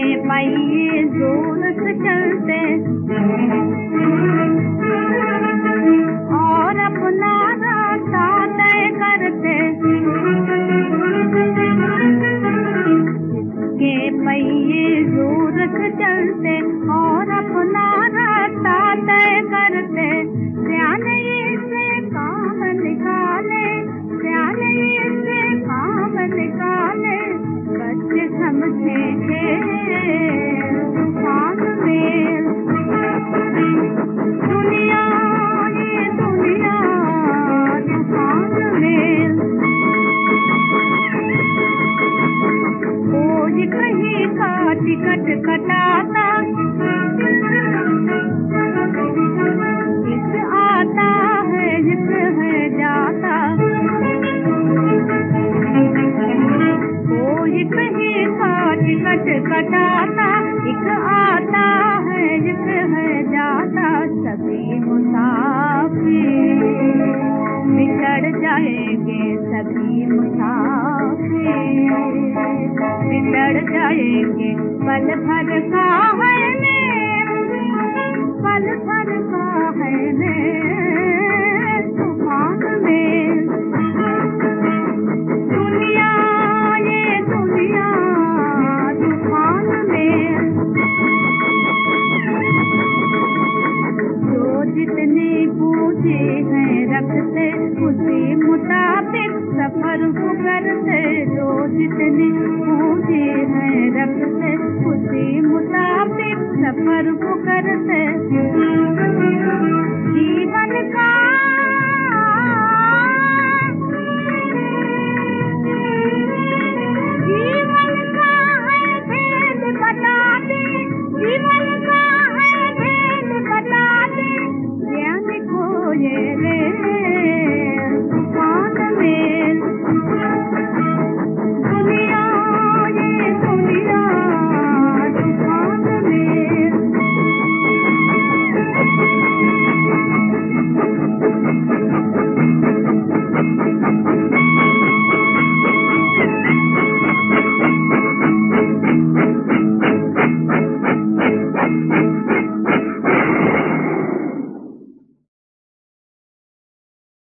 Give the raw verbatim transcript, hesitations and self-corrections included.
पहिए जोर से चलते और अपना रास्ता तय करते। के पहिए जोर से चलते और अपना रास्ता तय करते। सियाने से काम निकाले, सियाने से काम निकाले, बच्चे समझे तूफान में। दुनिया ये दुनिया तूफान में, कोई कहीं का टिकट कटाता, किस आता है जिस है जाता। कोई कहीं का टिकट कटाता, एक आता है जिस है जाता। सभी मुसाफिर बिछड़ जाएंगे, सभी मुसाफिर बिछड़ जाएंगे। पल भर का है मेल, पल भर का है मेल।